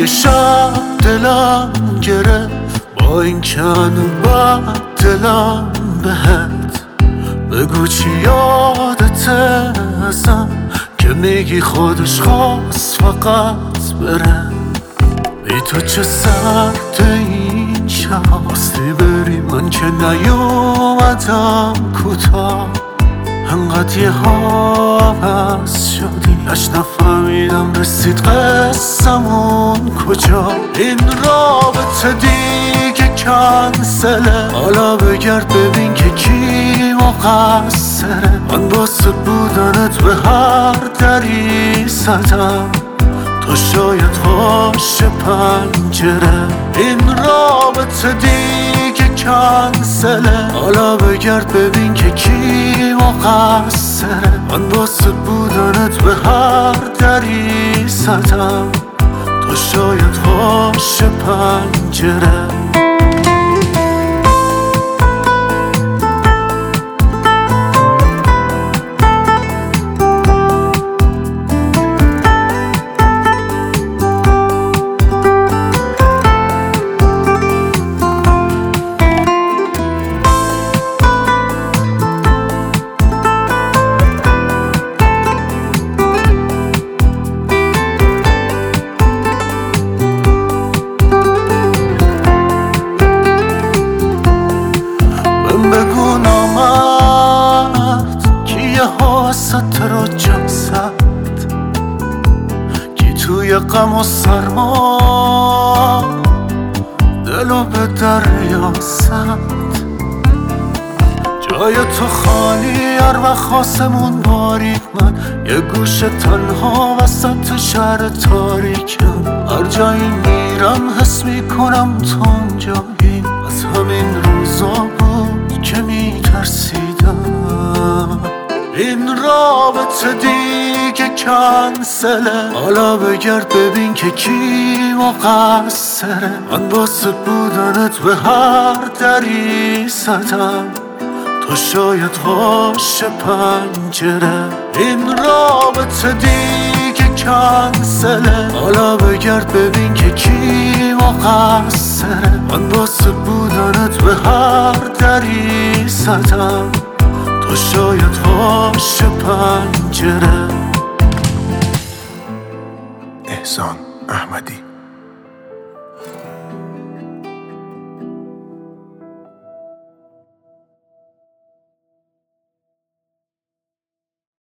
یه شب دلم گرفت با این کن بد دلم بهت. بگو چی یادته ازم که میگی خودش خواست فقط بره. ای تو چه سرد این شب خواستی بری، من که نیومدم کوتاه. انقدر یه حافظ شدی اش نفهمیدم رسید قصمون کجا. این رابطه دیگه کنسله، حالا بگرد ببین که کی مقصره. من واسه بودنت به هر دری زدم، تو شاید باشه پنجره. این رابطه دیگه کنسله، حالا بگرد ببین که کی مقصره. من واسه بودنت به هر دری زدم، تو شاید باشه پنجره. بگو نامد کی یه حواست رو جا زد، کی توی غم و سرما دلو به دریا زد. جای تو خالی هر وقت آسمون باریک، من یه گوشه تنها وسط شهر تاریکم. هر جایی میرم حس میکنم تو اونجایی، از همین روزا بود که میترسیدم. این رابطه دیگه کنسله، حالا بگرد ببین که کی مقصره. من واسه بودنت به هر دری زدم، تو شاید باشه پنجره. این رابطه دیگه کنسله، حالا بگرد ببین که کی مقصره. من واسه بودنت به هر دری زدم، تو شاید باشه پنجره. احسان احمدی.